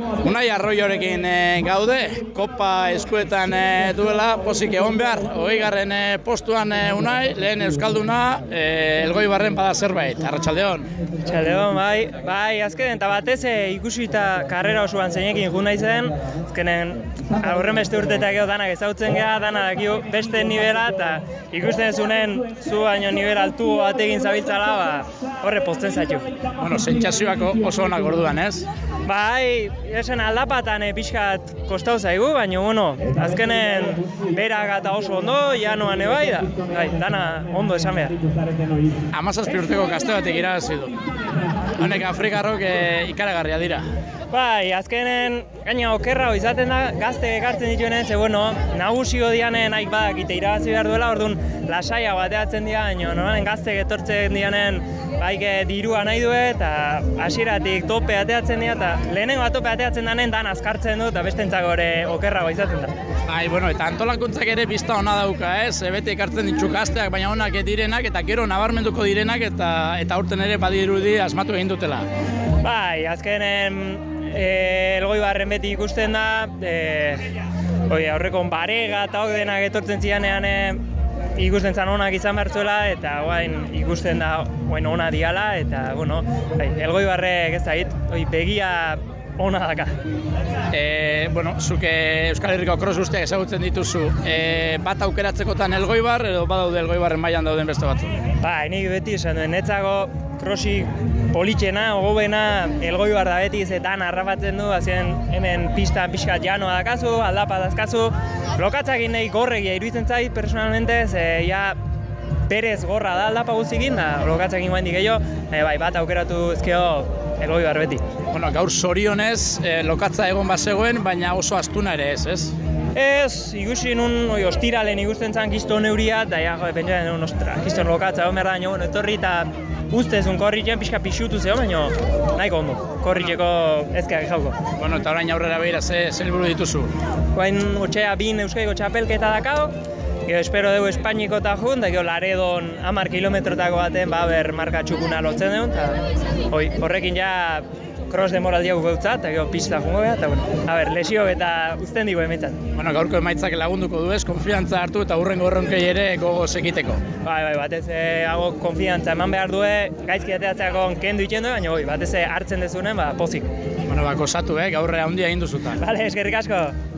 Unai Arroiorekin gaude, kopa eskuetan duela, pozik egon behar, 20. Postuan Unai, lehen Euskalduna, Elgoibarren bada zerbait, Arratsaldeon. Arratsaldeon, bai, azkenen, eta batez ikusita karrera osoan zeinekin jo naizen, azkenen aurren beste urteetak edo danak ezagutzen geha, danak dakigu beste nivela, eta ikusten zunen zu baino nivel altu batekin zabiltzala, horre pozten zaitu. Bueno, sentsazioak oso onak orduan, ez? Bai, esen aldapatan pixkat kostau zaigu, baina, bueno, azkenen berak eta oso ondo, janoan bai, dana ondo esan behar. 17 urteko gazte batek irabazi du. Honek Afrikarrok ikaragarria dira. Bai, azkenen, gaina okerra izaten da, gazte ekartzen dituenen, ze bueno, nagusio dianen haik badakite irabazi behar duela, orduan lasaia bateatzen dira, baina gazte etortzen dianen haik dirua nahi du, eta hasieratik tope ateatzen dira, eta lehenengo tope ateatzen danen dan azkartzen du, eta bestentzako ere okerrago izaten da. Bai, bueno, eta antolakuntzak ere pista ona dauka, ez? Bete ekartzen ditu gazteak, baina onak direnak, eta gero nabarmenduko direnak, eta aurten ere badirudi asmatu egin dutela. Bai, azkenen Elgoibarren beti ikusten da, aurreko Barega eta hok denak etortzen zianean ikusten zan onak izan behar zuela, eta ikusten da ona diala, eta Elgoibarrek ez da begia ona daka. Bueno, zuke Euskal Herriko cross guztiak ezagutzen dituzu, bat aukeratzekotan Elgoibar, edo badaude Elgoibarren mailan dauden beste batzuk? Bai, nik beti esan duen, netzako crossi politxena, ogobena, Elgoibar da beti zetan harrapatzen du, azien hemen pistan pixkat janoa dakazu, aldapa dazkazu, lokatzakin nahi gorregia iruditzen zait, personalmente, ze ja berez gorra da aldapa guztikin, da lokatzakin guaindik gehiago, bai, bat aukeratu ezkeo Elgoibar beti. Bueno, gaur zorionez, lokatza egon bazegoen, baina oso astuna ere ez, ez? Ez, ikusi nun, ostiralen ikusten zan kiston euria, eta pentsatzen nun, ostra, kiston lokatza, egon behar da, etorri eta ustezun korritzen pixka pixutu zeo, baina nahiko ondo, korritzeko ezkeak jauko. Bueno, eta orain aurrera behira, ze helburu dituzu? Guain, otxea bin Euskadiko txapelketa dakao, gero espero dugu Espainiko eta jun, da gero Laredon 10 kilometrotako baten, marka txukuna lotzen dugu, eta horrekin ja cross demoraldiak gautzat, eta gero pista jungo beha, eta lesio eta uzten digu emetzat. Bueno, gaurko emaitzak lagunduko du ez, konfiantza hartu eta hurrengo erronkei ere gogoz ekiteko. Bai, batez hago konfiantza eman behar du, gaizki ateatzeako kendu itxen du, baina batez hartzen dezunen, pozik. Bueno, gozatu, gaurre handia egin duzuta. Bale, eskerrik asko.